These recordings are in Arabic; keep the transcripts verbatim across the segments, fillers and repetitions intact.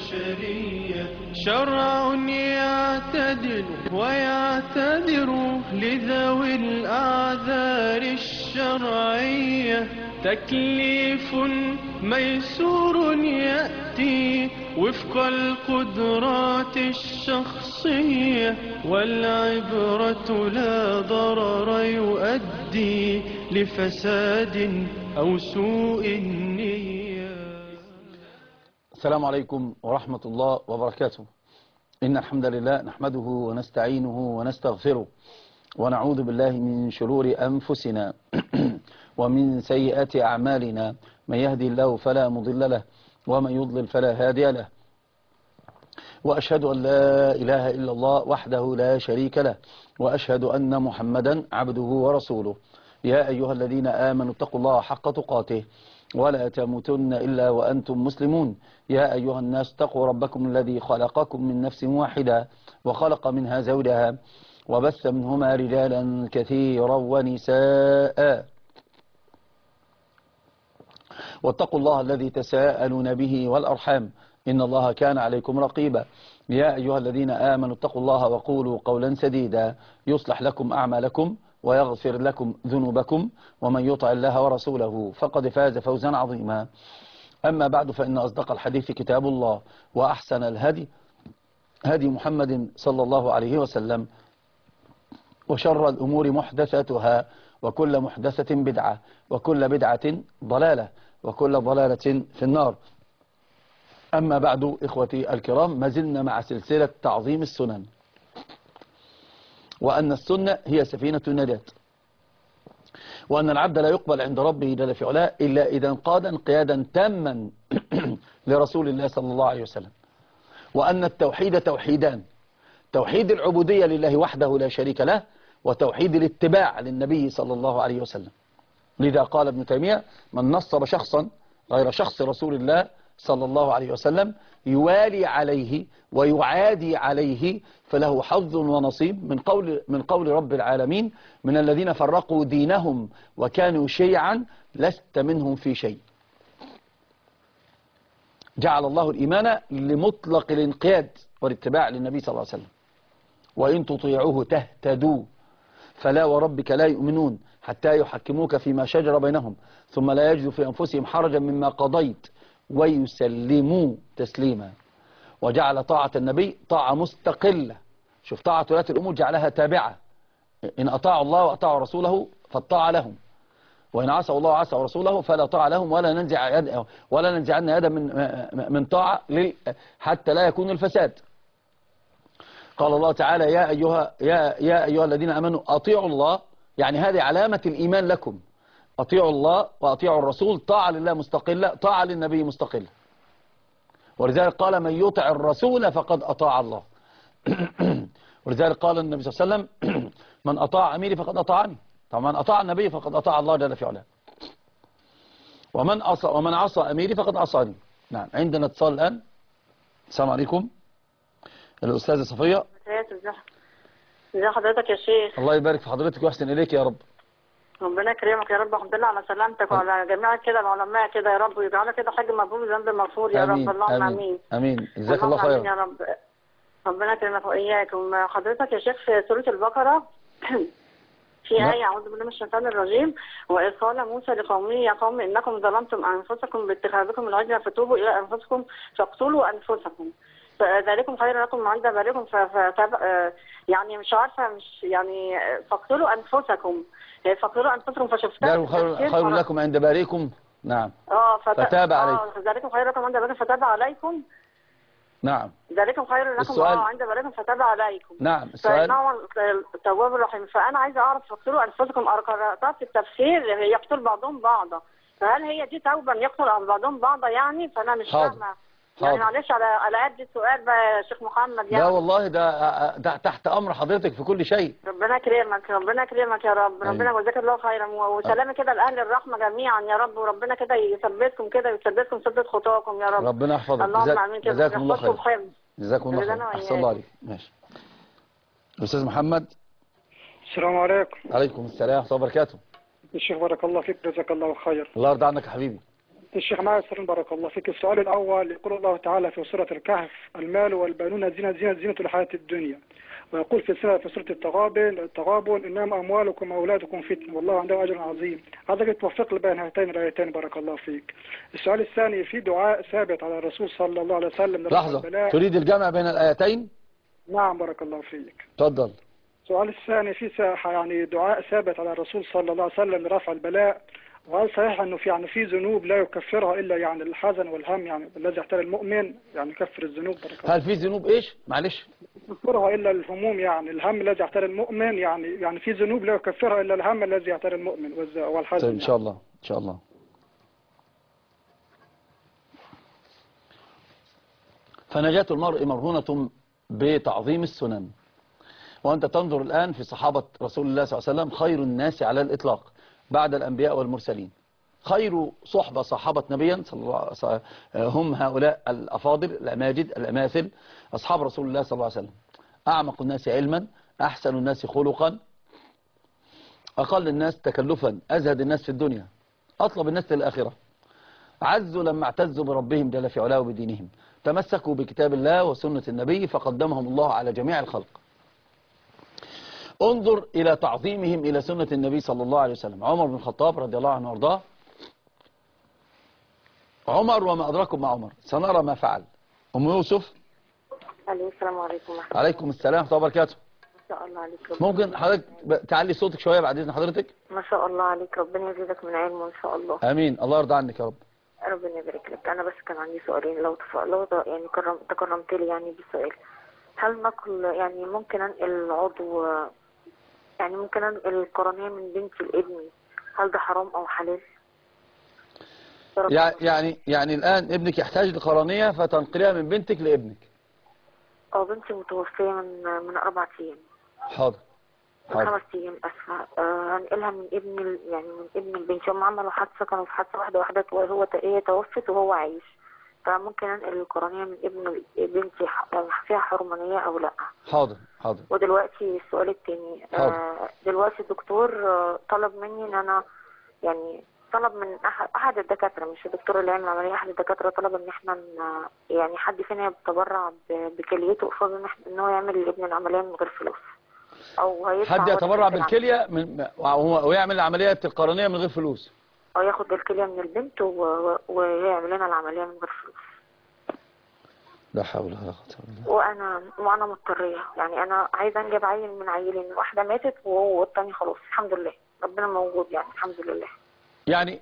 البشرية، شرع يعتدل ويعتذر لذوي الأعذار الشرعية، تكليف ميسور يأتي وفق القدرات الشخصية، والعبرة لا ضرر يؤدي لفساد أو سوء النية. السلام عليكم ورحمة الله وبركاته. إن الحمد لله نحمده ونستعينه ونستغفره ونعوذ بالله من شرور أنفسنا ومن سيئات أعمالنا، من يهدي الله فلا مضل له ومن يضلل فلا هادي له، وأشهد أن لا إله إلا الله وحده لا شريك له، وأشهد أن محمدا عبده ورسوله. يا أيها الذين آمنوا اتقوا الله حق تقاته ولا تموتن إلا وأنتم مسلمون. يا أيها الناس اتقوا ربكم الذي خلقكم من نفس واحدة وخلق منها زوجها وبث منهما رجالا كثيرا ونساء، واتقوا الله الذي تساءلون به والأرحام إن الله كان عليكم رقيبا. يا أيها الذين آمنوا اتقوا الله وقولوا قولا سديدا يصلح لكم أعمالكم ويغفر لكم ذنوبكم، ومن يطع الله ورسوله فقد فاز فوزا عظيما. أما بعد، فإن أصدق الحديث كتاب الله، وأحسن الهدي هدي محمد صلى الله عليه وسلم، وشر الأمور محدثاتها، وكل محدثة بدعة، وكل بدعة ضلالة، وكل ضلالة في النار. أما بعد، إخوتي الكرام، ما زلنا مع سلسلة تعظيم السنن، وأن السنة هي سفينة النجاة، وأن العبد لا يقبل عند ربه جل في علاه إلا إذا انقاد انقيادا تاما لرسول الله صلى الله عليه وسلم، وأن التوحيد توحيدان: توحيد العبودية لله وحده لا شريك له، وتوحيد الاتباع للنبي صلى الله عليه وسلم. لذا قال ابن تيمية: من نصب شخصا غير شخص رسول الله صلى الله عليه وسلم يوالي عليه ويعادي عليه فله حظ ونصيب من قول من قول رب العالمين: من الذين فرقوا دينهم وكانوا شيعا لست منهم في شيء. جعل الله الإيمان لمطلق الانقياد والاتباع للنبي صلى الله عليه وسلم: وإن تطيعوه تهتدوا فلا وربك لا يؤمنون حتى يحكموك فيما شجر بينهم ثم لا يجدوا في أنفسهم حرجا مما قضيت ويسلموا تسليما. وجعل طاعة النبي طاعة مستقلة. شوف، طاعة ولاة الأمور جعلها تابعة: إن أطاعوا الله وأطاعوا رسوله فالطاعة لهم، وإن عصوا الله وعصوا رسوله فلا طاعة لهم، ولا ننزع يد ولا ننزعن يدا من من طاعة حتى لا يكون الفساد. قال الله تعالى: يا أيها يا يا أيها الذين آمنوا أطيعوا الله، يعني هذه علامة الإيمان لكم: أطيعوا الله وأطيعوا الرسول، طاعة لله مستقلة، طاعة للنبي مستقلة. ولذلك قال: من يطع الرسول فقد أطاع الله. ولذلك قال النبي صلى الله عليه وسلم: من أطاع أميري فقد أطاعني. طبعا من أطاع النبي فقد أطاع الله جل في علاه، ومن عصى ومن عصى أميري فقد عصاني. نعم، عندنا اتصال الآن. السلام عليكم، الأستاذة صفية. ازي حضرتك يا شيخ؟ الله يبارك في حضرتك ويحسن إليك يا رب. ربنا يكرمك يا رب. الحمد لله على سلامتك وعلى جميع كده العلماء كده يا رب، ويجعلك كده حاج مبرور ذنب مغفور يا رب. اللهم امين امين. جزاك الله خيرا. امين يا رب. ربنا يكرمك واياكم. حضرتك يا شيخ في سورة البقرة في آية: أعوذ بالله من الشيطان الرجيم: وإذ قال موسى لقومه يا قوم إنكم ظلمتم أنفسكم باتخاذكم العجل فتوبوا إلى أنفسكم فاقتلوا أنفسكم ذلكم خير لكم عند بارئكم. يعني مش عارفة، مش يعني فاقتلوا أنفسكم فاقتلوا أنفسكم فشفتها خير, خير لكم عند بارئكم. نعم. اه فت... فتاب عليكم. اه ذلكم خير لكم عند بارئكم فتاب عليكم. نعم. ذلكم خير لكم السؤال... اه عند بارئكم فتاب عليكم. نعم. السؤال: فإنه التواب الرحيم. فأنا عايزة أعرف: فاقتلوا أنفسكم. قرأت في التفسير يقتل بعضهم بعضا، فهل هي دي توبة يقتل بعضهم بعضا يعني؟ فأنا مش فاهمة يعني. معلش على على قد السؤال بقى يا شيخ محمد يعني. لا والله، ده, ده تحت امر حضرتك في كل شيء. ربنا يكرمك، ربنا يكرمك يا رب. ربنا يجزاك الله خيرا، وسلامي كده لاهل الرحمه جميعا يا رب، وربنا كده يثبتكم كده ويثبتكم سدد خطاكم يا رب. ربنا يحفظك. اللهم امين كده. جزاكم الله خير. جزاكم الله خير. احسن الله عليك. ماشي. الاستاذ محمد. السلام عليكم. عليكم السلام ورحمه الله وبركاته. الشيخ بارك الله فيك، جزاك الله خير. الله يرضى عنك يا حبيبي. الشيخ معي سرين بارك الله فيك. السؤال الأول يقول الله تعالى في سورة الكهف: المال والبنون زينة زينة زينة الحياة الدنيا. ويقول في سورة في سورة التغابن التغابن إنما أموالكم وأولادكم فتنة والله عنده أجر عظيم. هذا توفق لي بين هاتين الآيتين بارك الله فيك. السؤال الثاني: في دعاء ثابت على الرسول صلى الله عليه وسلم لحظة، تريد الجمع بين الآيتين؟ نعم بارك الله فيك. تفضل. السؤال الثاني: في يعني دعاء ثابت على الرسول صلى الله عليه وسلم لرفع البلاء، وهل صحيح انه في يعني في ذنوب لا يكفرها الا يعني الحزن والهم يعني الذي يحتاج المؤمن يعني يكفر الذنوب بارك الله؟ هل في ذنوب ايش؟ معلش. يكفرها الا الهموم يعني الهم الذي يحتاج المؤمن يعني يعني في ذنوب لا يكفرها الا الهم الذي يحتاج المؤمن والحزن. طيب ان شاء الله ان شاء الله. فنجاة المرء مرهونة بتعظيم السنن. وأنت تنظر الآن في صحابة رسول الله صلى الله عليه وسلم خير الناس على الإطلاق بعد الأنبياء والمرسلين. خير صحبة صحابة نبيا صلى الله عليه وسلم هم هؤلاء الأفاضل الأماجد الأماثل أصحاب رسول الله صلى الله عليه وسلم. أعمق الناس علما، أحسن الناس خلقا، أقل الناس تكلفا، أزهد الناس في الدنيا، أطلب الناس للآخرة. عزوا لما اعتزوا بربهم جل في علاه وبدينهم، تمسكوا بكتاب الله وسنة النبي فقدمهم الله على جميع الخلق. انظر إلى تعظيمهم إلى سنة النبي صلى الله عليه وسلم. عمر بن الخطاب رضي الله عنه وارضاه، عمر وما أدراكم مع عمر، سنرى ما فعل. أم يوسف. السلام عليكم. عليكم السلام ورحمة الله وبركاته. ما شاء الله عليك. ممكن حضرتك تعلي صوتك شوية بعد إذن حضرتك؟ ما شاء الله عليك، ربنا يزيدك من علمه إن شاء الله. آمين، الله يرضى عنك يا رب. ربنا يبارك لك. أنا بس كان عندي سؤالين لو تف... لو يعني كرم... تكرمت لي يعني بالسؤال. هل نقل يعني ممكن أنقل العضو يعني ممكن أنقل القرنية من بنتي لابني، هل ده حرام أو حلال؟ يعني يعني الآن ابنك يحتاج لقرنية فتنقلها من بنتك لابنك؟ اه بنتي متوفية من من أربع أيام. حاضر. من خمس أيام أسفة. آه هنقلها من ابن يعني من ابن البنت. هم عملوا حادثة، كانوا في حادثة واحدة واحدة وهو هي توفت وهو عايش، فممكن أنقل القرنية من ابن بنتي يعني فيها حرمانية أو لا؟ حاضر حاضر. ودلوقتي السؤال التاني. آه دلوقتي الدكتور آه طلب مني إن أنا يعني طلب من أحد, أحد الدكاترة، مش الدكتور اللي عمل العملية، أحد الدكاترة طلب إن إحنا يعني حد فينا يتبرع بكليته قصاد إن إن هو يعمل لابن العملية من غير فلوس، أو هيدفع حد يتبرع بالكلية من ويعمل عملية القرنية من غير فلوس، أو ياخد الكلية من البنت ويعمل لنا العملية من غير فلوس. لا حول ولا قوة إلا بالله. وأنا وأنا مضطرية يعني أنا عايزة أنجب عيل من عيلين، واحدة ماتت والتاني خلاص الحمد لله ربنا موجود يعني الحمد لله. يعني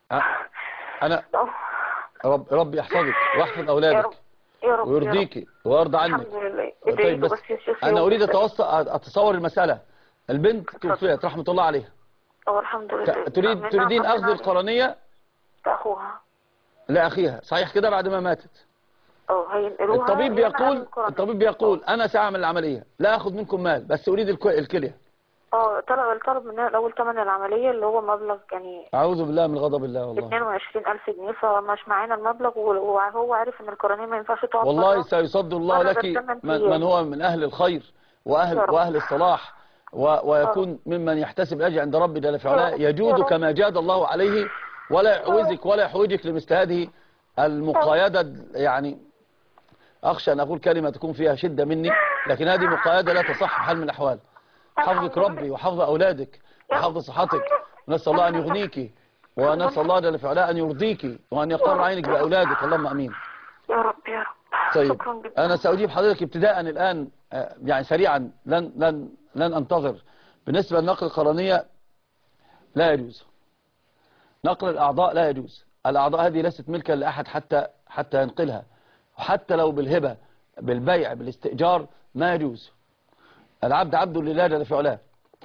أنا رب ربي يحفظك ويحفظ أولادك يا رب يا رب ويرضيكي ويرضى عنك. الحمد لله. طيب بس أنا أريد أتصور المسألة. البنت توفيت رحمة الله عليها. أه الحمد لله. تريد تريدين أخذ القرنية لأخوها لأخيها صحيح كده بعد ما ماتت؟ أه هينقلوها. الطبيب بيقول الطبيب بيقول أنا سأعمل العملية لا أخذ منكم مال بس أريد الكلية. اه طلب الطلب منها الاول ثمن العمليه اللي هو مبلغ يعني اعوذ بالله من غضب الله والله اثنين وعشرين ألف جنيه، فمش معانا المبلغ وهو عارف ان القرنيه ما ينفعش تقعد والله سيصد الله لك من, من هو من اهل الخير واهل واهل الصلاح ويكون ممن يحتسب الاجر عند ربي جل في علاه، يجود كما جاد الله عليه ولا يعوزك ولا يحوجك لمثل هذه المقايده. يعني اخشى ان اقول كلمه تكون فيها شده مني، لكن هذه مقايده لا تصح بحال من الاحوال. حفظك ربي وحفظ أولادك وحفظ صحتك، ونسأل الله أن يغنيك ونسأل الله جل في علاه أن يرضيك وأن يقر عينك بأولادك، اللهم أمين يا رب يا رب. طيب أنا سأجيب حضرتك ابتداء الآن يعني سريعا، لن لن لن أنتظر. بالنسبة لنقل القرنية لا يجوز، نقل الأعضاء لا يجوز. الأعضاء هذه ليست ملكا لأحد حتى حتى ينقلها، وحتى لو بالهبة بالبيع بالاستئجار ما يجوز. العبد عبد لله جل في علاه،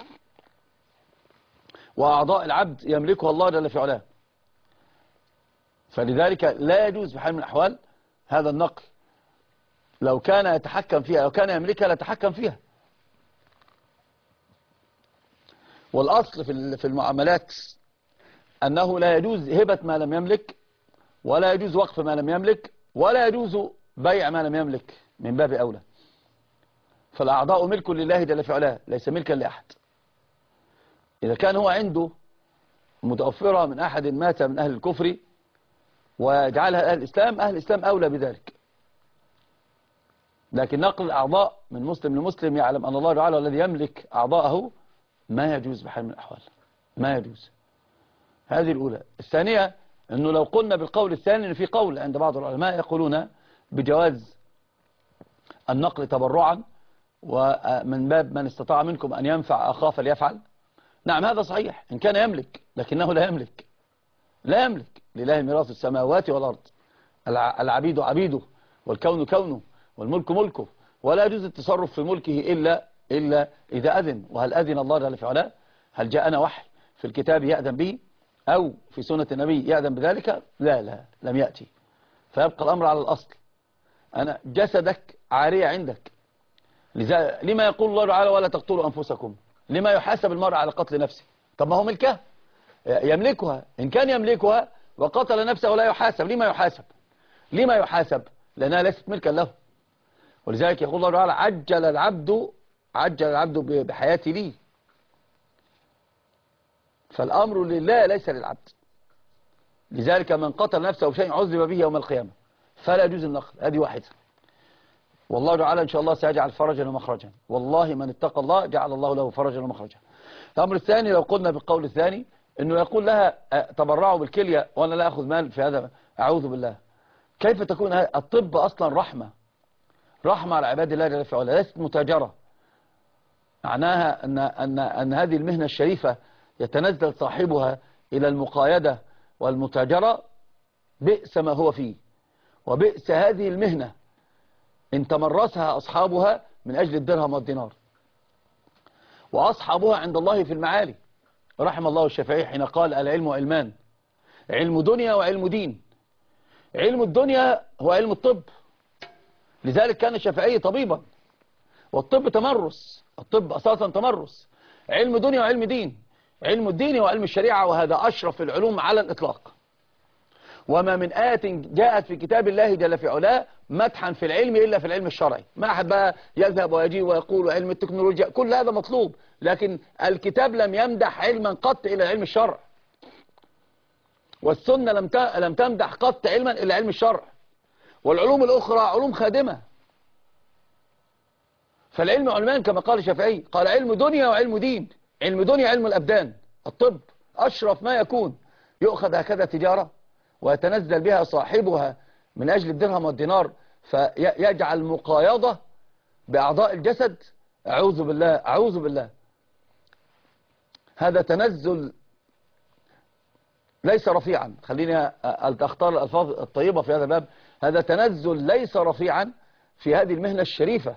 وأعضاء العبد يملكها الله جل في علاه، فلذلك لا يجوز بحال من الأحوال هذا النقل. لو كان يتحكم فيها لو كان يملكها لتحكم فيها. والأصل في المعاملات أنه لا يجوز هبة ما لم يملك، ولا يجوز وقف ما لم يملك، ولا يجوز بيع ما لم يملك من باب أولى. فالأعضاء ملك لله جل في علاه ليس ملكا لأحد. إذا كان هو عنده متوفرة من أحد مات من أهل الكفر ويجعلها أهل الإسلام، أهل الإسلام أولى بذلك. لكن نقل الأعضاء من مسلم لمسلم يعلم أن الله تعالى الذي يملك أعضاءه ما يجوز بحال من الأحوال، ما يجوز. هذه الأولى. الثانية أنه لو قلنا بالقول الثاني، أنه في قول عند بعض العلماء يقولون بجواز النقل تبرعا ومن باب من استطاع منكم أن ينفع أخاه فليفعل. نعم هذا صحيح إن كان يملك، لكنه لا يملك، لا يملك. لله ميراث السماوات والأرض، العبيد عبيده والكون كونه والملك ملكه، ولا يجوز التصرف في ملكه إلا إلا إذا أذن. وهل أذن الله جل في علاه؟ هل جاءنا وحي في الكتاب يأذن به أو في سنة النبي يأذن بذلك؟ لا لا لم يأتي. فيبقى الأمر على الأصل. أنا جسدك عارية عندك، لما يقول الله تعالى ولا تقتلوا أنفسكم؟ لما يحاسب المرء على قتل نفسه؟ طب ما هو ملكها، يملكها. إن كان يملكها وقتل نفسه لا يحاسب، لما يحاسب؟ لما يحاسب؟ لأنها ليست ملكا له. ولذلك يقول الله تعالى عجل العبد عجل العبد بحياتي لي. فالأمر لله ليس للعبد. لذلك من قتل نفسه بشيء عذب به يوم القيامة، فلا يجوز النقل. هذه واحدة. والله تعالى إن شاء الله سيجعل فرجا ومخرجا. والله من اتقى الله جعل الله له فرجا ومخرجا. الأمر الثاني لو قلنا بالقول الثاني أنه يقول لها تبرعوا بالكلية وأنا لا أخذ مال في هذا، أعوذ بالله. كيف تكون الطب أصلا رحمة، رحمة على عباد الله جل في علاه، ليست متاجرة. معناها أن, أن, أن هذه المهنة الشريفة يتنزل صاحبها إلى المقايدة والمتاجرة. بئس ما هو فيه، وبئس هذه المهنة إن تمرسها أصحابها من أجل الدرهم والدينار، وأصحابها عند الله في المعالي. رحم الله الشافعي حين قال العلم علمان، علم دنيا وعلم دين. علم الدنيا هو علم الطب، لذلك كان الشافعي طبيبا، والطب تمرس، الطب أساسا تمرس. علم دنيا وعلم دين، علم الدين وعلم الشريعة، وهذا أشرف العلوم على الإطلاق. وما من آية جاءت في كتاب الله جل في علاه مدحا في العلم إلا في العلم الشرعي. ما أحد بقى يذهب ويجي ويقول علم التكنولوجيا، كل هذا مطلوب، لكن الكتاب لم يمدح علما قط إلى علم الشرع، والسنة لم لم تمدح قط علما إلى علم الشرع، والعلوم الأخرى علوم خادمة. فالعلم علمان كما قال الشافعي، قال علم دنيا وعلم دين. علم دنيا علم الأبدان، الطب أشرف ما يكون، يؤخذ هكذا تجارة ويتنزل بها صاحبها من أجل الدرهم والدينار، فيجعل مقايضة بأعضاء الجسد. أعوذ بالله أعوذ بالله. هذا تنزل ليس رفيعا، خليني أختار الألفاظ الطيبة في هذا الباب. هذا تنزل ليس رفيعا في هذه المهنة الشريفة.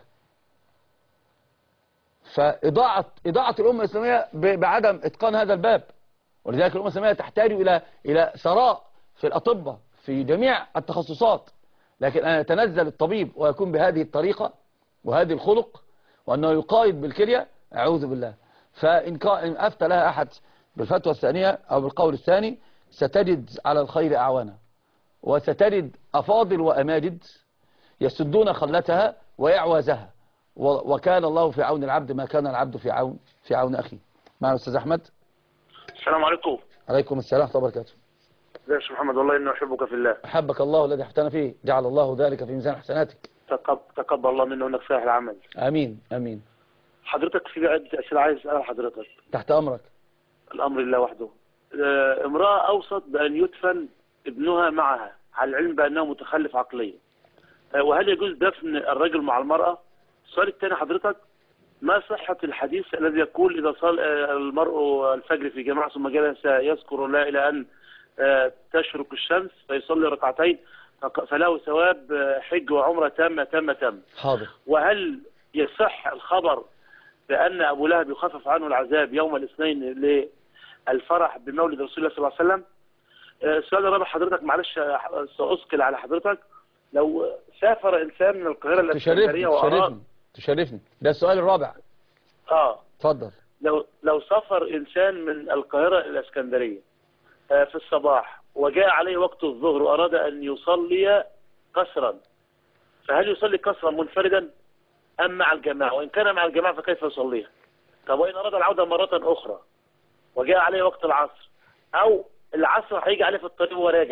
فإضاعة إضاعة الأمة الإسلامية بعدم إتقان هذا الباب. ولذلك الأمة الإسلامية تحتاج إلى إلى ثراء في الأطباء في جميع التخصصات، لكن أن يتنزل الطبيب ويكون بهذه الطريقة وهذه الخلق، وأنه يقايد بالكلية، أعوذ بالله. فإن أفتى لها أحد بالفتوى الثانية أو بالقول الثاني ستجد على الخير أعوانا، وستجد أفاضل وأماجد يسدون خلتها ويعوازها. وكان الله في عون العبد ما كان العبد في عون في عون أخيه. معنا أستاذ أحمد. السلام عليكم. عليكم السلام ورحمة الله وبركاته. ازيك يا محمد؟ والله إنه أحبك في الله. أحبك الله الذي احتنى فيه، جعل الله ذلك في ميزان حسناتك. تقبل الله منه إنك صالح العمل. آمين آمين. حضرتك في عدة أسئلة عايز أسأل حضرتك. تحت أمرك. الأمر لله وحده. اه امرأة أوصت بأن يدفن ابنها معها على العلم بأنه متخلف عقليا، اه وهل يجوز دفن الرجل مع المرأة؟ السؤال الثاني حضرتك، ما صحة الحديث الذي يقول إذا صلى المرء الفجر في جماعة ثم جلس يذكر الله إلى أن تشرق الشمس فيصلي ركعتين فله ثواب حج وعمرة تامة تامة تامة؟ حاضر. وهل يصح الخبر بأن أبو لهب يخفف عنه العذاب يوم الاثنين للفرح بمولد رسول الله صلى الله عليه وسلم؟ السؤال الرابع حضرتك، معلش سأثقل على حضرتك، لو سافر إنسان من القاهرة الإسكندرية تشرفني تشرفني ده السؤال الرابع. اه اتفضل. لو لو سافر إنسان من القاهرة إلى الإسكندرية آه في الصباح وجاء عليه وقت الظهر وأراد أن يصلي قصرا، فهل يصلي قصرا منفردا أم مع الجماعة؟ وإن كان مع الجماعة فكيف يصليها؟ طب وإن أراد العودة مرة أخرى وجاء عليه وقت العصر أو العصر هيجي عليه في الطريق وهو راجع،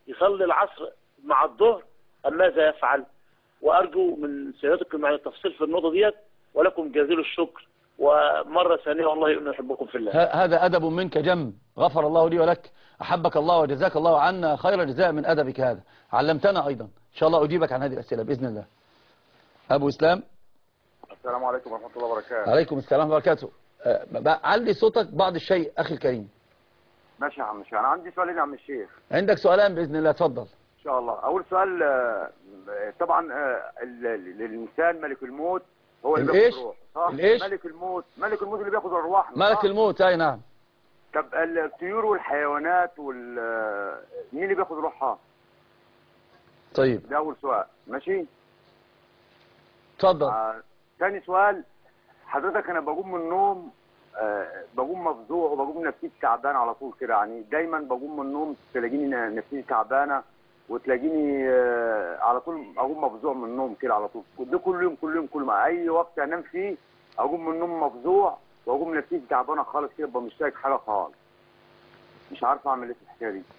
يصلي العصر مع الظهر أم ماذا يفعل؟ وأرجو من سيادتكم يعني التفصيل في النقطة ديت، ولكم جزيل الشكر، ومرة ثانية والله إني أحبكم في الله. هذا أدب منك جم، غفر الله لي ولك، أحبك الله وجزاك الله عنا خير جزاء من أدبك هذا، علمتنا أيضا. إن شاء الله أجيبك عن هذه الأسئلة بإذن الله. أبو إسلام. السلام عليكم ورحمة الله وبركاته. عليكم السلام وبركاته. أه علي صوتك بعض الشيء أخي الكريم. ماشي يا عم الشيخ، أنا عندي سؤالين يا عم الشيخ. عندك سؤالان بإذن الله، اتفضل. إن شاء الله. أول سؤال، طبعا الإنسان ملك الموت هو اللي بياخد الروح، صح؟ الإيش؟ ملك الموت، ملك الموت اللي بياخد الأرواح. ملك الموت، أي نعم. طب الطيور والحيوانات وال مين اللي بياخد روحها؟ طيب. ده أول سؤال، ماشي؟ اتفضل. آه، ثاني سؤال، حضرتك أنا بقوم من النوم أه بقوم مفزوع وبقوم نفسيتي تعبانه على طول كده، يعني دايما بقوم من النوم تلاقيني نفسيتي تعبانه، وتلاقيني أه على طول اقوم مفزوع من النوم كده على طول، ده كل يوم كل يوم كل ما اي وقت انام فيه اقوم من النوم مفزوع واقوم نفسيتي تعبانه خالص كده، ببقى مش طايق حاجه خالص، مش عارف اعمل ايه في الحكايه دي.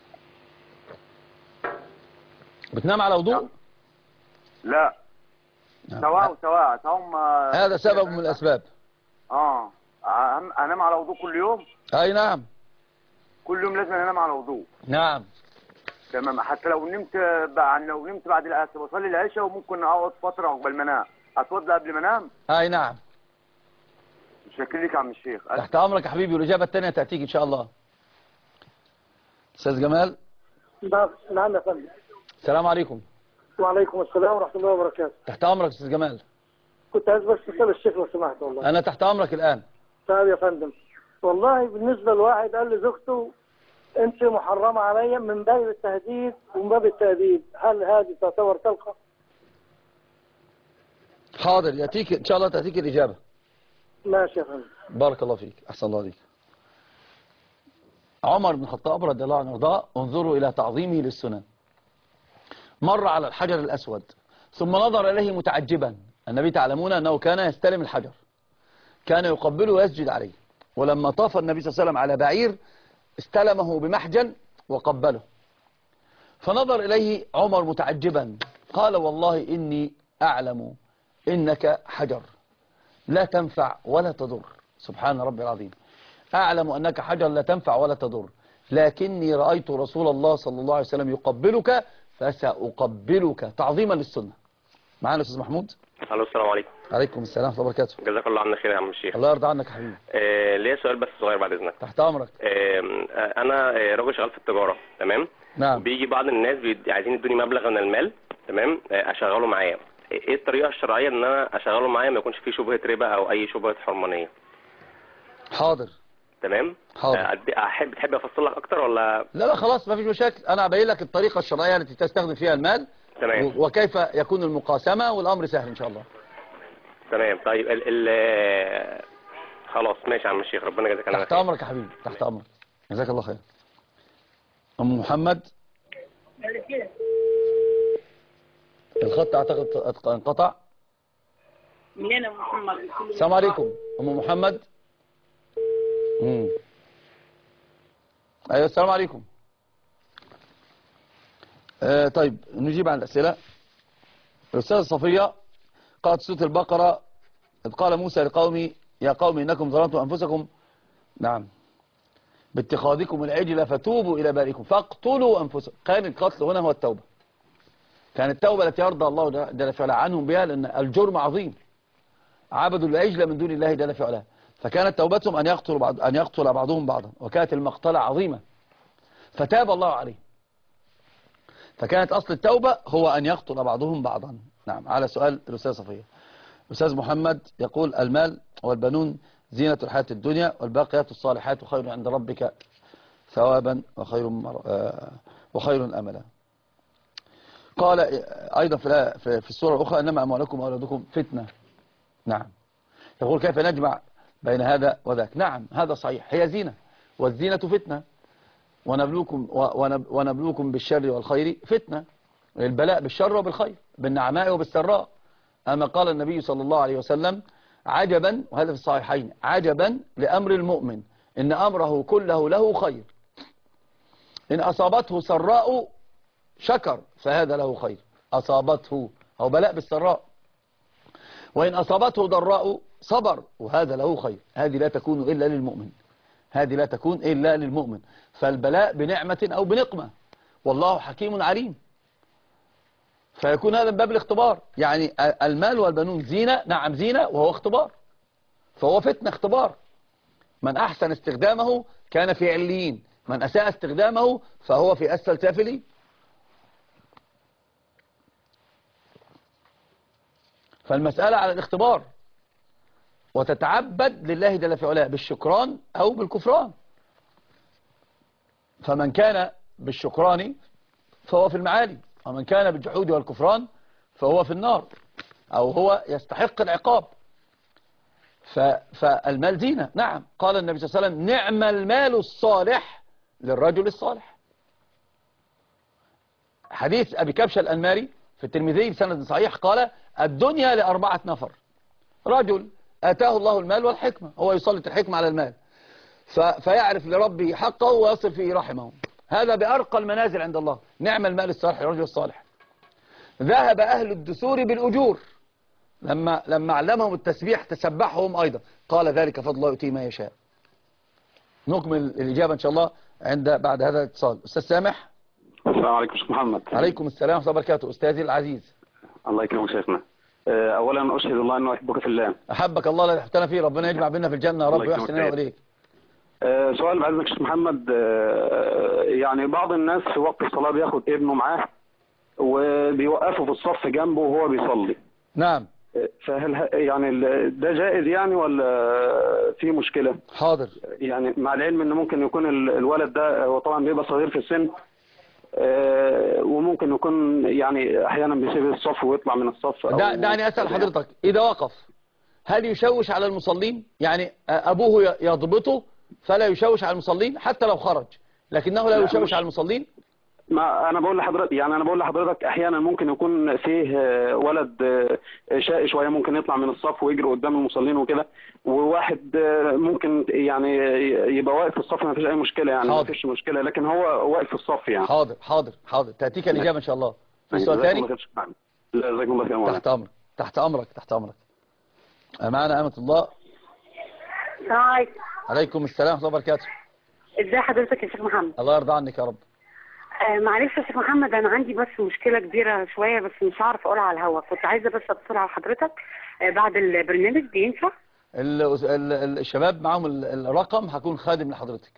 بتنام على وضوء؟ لا، سواء سواء سواء ما هذا سبب من الاسباب. اه انام على وضوء كل يوم؟ اي نعم، كل يوم لازم انام على وضوء. نعم تمام. حتى لو نمت بعد لو نمت بعد العصر بصلي العشاء وممكن اقعد فتره قبل ما انام، اتوضى قبل ما انام؟ اي نعم. شكرا لك يا عم الشيخ. تحت امرك يا حبيبي، والاجابه الثانيه تاتيك ان شاء الله. استاذ جمال. نعم يا فندم. السلام عليكم. وعليكم السلام ورحمه الله وبركاته. تحت امرك استاذ جمال. كنت عايز بس اسال الشيخ لو سمحت والله. انا تحت امرك الان. طيب يا فندم، والله بالنسبه لواحد قال لزوجته انت محرمه عليا من باب التهديد ومن باب التأديب، هل هذه تعتبر طلقه؟ حاضر، ياتيك ان شاء الله تاتيك الاجابه. ماشي يا فندم. بارك الله فيك، احسن الله عليك. عمر بن الخطاب رضي الله عنه وارضاه، انظروا الى تعظيمه للسنن. مر على الحجر الاسود ثم نظر اليه متعجبا. النبي تعلمون انه كان يستلم الحجر، كان يقبله ويسجد عليه، ولما طاف النبي صلى الله عليه وسلم على بعير استلمه بمحجن وقبله، فنظر إليه عمر متعجبا، قال والله إني أعلم إنك حجر لا تنفع ولا تضر. سبحان ربي العظيم. أعلم أنك حجر لا تنفع ولا تضر، لكني رأيت رسول الله صلى الله عليه وسلم يقبلك فسأقبلك تعظيما للسنة. معانا أستاذ محمود. الو السلام عليكم. عليكم السلام ورحمة الله وبركاته. جزاك الله عنا خير يا عم الشيخ. الله يرضى عنك يا حبيبي. آه ليا سؤال بس صغير بعد اذنك. تحت امرك. آه انا راجل شغال في التجاره، تمام؟ نعم. بيجي بعض الناس بي... عايزين يدوني مبلغ من المال، تمام؟ آه اشغله معايا. ايه الطريقه الشرعيه ان انا اشغله معايا ما يكونش فيه شبهه ربا او اي شبهه حرمانيه؟ حاضر. تمام. حاضر. آه احب تحب افصل لك اكتر ولا؟ لا لا خلاص ما فيش مشاكل، انا ابين لك الطريقه الشرعيه التي تستخدم فيها المال. تمام. وكيف يكون المقاسمه، والامر سهل ان شاء الله. تمام. طيب ال ال خلاص ماشي يا عم الشيخ، ربنا يجزاك الله خير. تحت امرك يا حبيبي، تحت امرك، جزاك الله خير. ام محمد. الخط اعتقد انقطع. منين ام محمد؟ السلام عليكم ام محمد. امم ايوه السلام عليكم. آه طيب نجيب عن الاسئله. الاستاذه صفيه قالت سورة البقرة إذ قال موسى لقومه يا قوم إنكم ظلمتم أنفسكم، نعم، باتخاذكم العجل فتوبوا إلى بارئكم فاقتلوا أنفسكم. كان القتل هنا هو التوبة، كانت التوبة التي يرضى الله جل في علاه عنهم بها، لأن الجرم عظيم، عبدوا العجل من دون الله جل في علاه، فكانت توبتهم أن يقتلوا بعض أن يقتل بعضهم بعضا، وكانت المقتلة عظيمة فتاب الله عليه، فكانت أصل التوبة هو أن يقتل بعضهم بعضا. نعم. على سؤال الأستاذ صفية. الأستاذ محمد يقول المال والبنون زينة الحياة الدنيا والباقيات الصالحات خير عند ربك ثوابا وخير مر... آه وخير أملا. قال أيضا في في السورة الأخرى إنما أموالكم وأولادكم فتنة. نعم. يقول كيف نجمع بين هذا وذاك؟ نعم هذا صحيح، هي زينة والزينة فتنة، ونبلوكم ونبلوكم بالشر والخير فتنة، البلاء بالشر وبالخير، بالنعماء وبالسراء. أما قال النبي صلى الله عليه وسلم عجبا، وهذا في الصحيحين، عجبا لأمر المؤمن إن أمره كله له خير، إن أصابته سراء شكر فهذا له خير. أصابته أو بلاء بالسراء، وإن أصابته ضراء صبر وهذا له خير. هذه لا تكون إلا للمؤمن، هذه لا تكون إلا للمؤمن. فالبلاء بنعمة أو بنقمة، والله حكيم عليم. فيكون هذا من باب الاختبار. يعني المال والبنون زينة، نعم زينة، وهو اختبار، فهو فتنة اختبار. من أحسن استخدامه كان في عليين، من أساء استخدامه فهو في أسفل سافلين. فالمسألة على الاختبار، وتتعبد لله جل في علاه بالشكران أو بالكفران. فمن كان بالشكران فهو في المعالي، ومن كان بالجحود والكفران فهو في النار، أو هو يستحق العقاب. فالمال زينة، نعم. قال النبي صلى الله عليه وسلم: نعم المال الصالح للرجل الصالح. حديث أبي كبشة الأنماري في الترمذي بسند صحيح قال: الدنيا لأربعة نفر: رجل آتاه الله المال والحكمة، هو يسلط الحكمة على المال فيعرف لربه حقه ويصل فيه رحمه، هذا بأرقى المنازل عند الله. نعم المال الصالح للرجل الصالح. ذهب أهل الدثور بالأجور، لما لما علمهم التسبيح تسبحهم أيضا، قال: ذلك فضل الله يؤتيه ما يشاء. نكمل الإجابة إن شاء الله عند بعد هذا الاتصال. أستاذ سامح. السلام عليكم شيخ محمد. عليكم السلام ورحمة الله وبركاته. أستاذي العزيز. الله يكرمك شيخنا. أولا أشهد الله أنه أحبك في الله. أحبك الله لا يحبتنا فيه، ربنا يجمع بيننا في الجنة يا رب ويحسن لنا وإليك. سؤال بعد شيخ محمد، يعني بعض الناس في وقت الصلاة بياخد ابنه معاه وبيوقفه في الصف جنبه وهو بيصلي. نعم. فهل يعني ده جائز يعني ولا في مشكلة؟ حاضر. يعني مع العلم ان ممكن يكون الولد ده هو طبعا بيبقى صغير في السن، وممكن يكون يعني احيانا بيسيب الصف ويطلع من الصف. ده دعني اسال حضرتك، اذا وقف هل يشوش على المصلين؟ يعني ابوه يضبطه فلا يشوش على المصلين حتى لو خرج، لكنه لا يشوش على المصلين؟ ما انا بقول لحضرتك يعني انا بقول لحضرتك احيانا ممكن يكون فيه ولد شقي شويه ممكن يطلع من الصف ويجري قدام المصلين وكده، وواحد ممكن يعني يبقى واقف في الصف ما فيش اي مشكله يعني ما فيش مشكله، لكن هو واقف في الصف يعني. حاضر حاضر حاضر تاتيك الاجابه ان شاء الله. في سؤال ثاني؟ لا جزاكم الله خير. تحت امرك تحت امرك تحت امرك. معنا امة الله. السلام عليكم. عليكم السلام ورحمه الله وبركاته. ازي حضرتك يا شيخ محمد؟ الله يرضى عنك يا رب. آه معلش يا شيخ محمد، انا عندي بس مشكله كبيره شويه بس مش عارف اقولها على الهواء، كنت عايزه بس اتصل على حضرتك آه بعد البرنامج بينفع؟ الشباب معاهم الرقم، هكون خادم لحضرتك.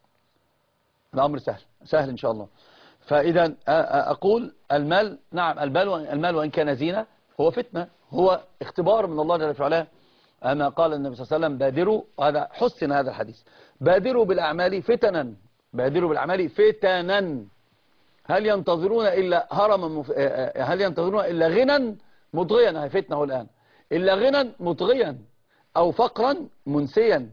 الامر سهل سهل ان شاء الله. فاذا اقول المال، نعم المال المال وان كان زينه هو فتنه، هو اختبار من الله جل وعلا. اما قال النبي صلى الله عليه وسلم: بادروا، هذا حسن هذا الحديث، بادروا بالاعمال فتنا، بادروا بالاعمال فتنا. هل ينتظرون الا هرما مف... هل ينتظرون الا غنى مطغيا، هي فتنه الان، الا غنى مطغيا او فقرا منسيا